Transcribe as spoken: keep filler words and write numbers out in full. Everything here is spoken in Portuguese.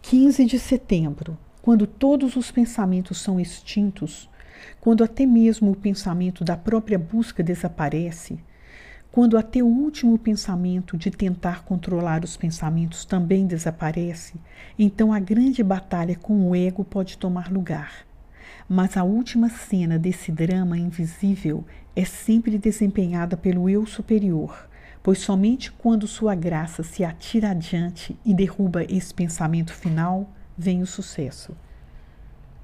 quinze de setembro, quando todos os pensamentos são extintos, quando até mesmo o pensamento da própria busca desaparece, quando até o último pensamento de tentar controlar os pensamentos também desaparece, então a grande batalha com o ego pode tomar lugar. Mas a última cena desse drama invisível é sempre desempenhada pelo eu superior, pois somente quando sua graça se atira adiante e derruba esse pensamento final, vem o sucesso.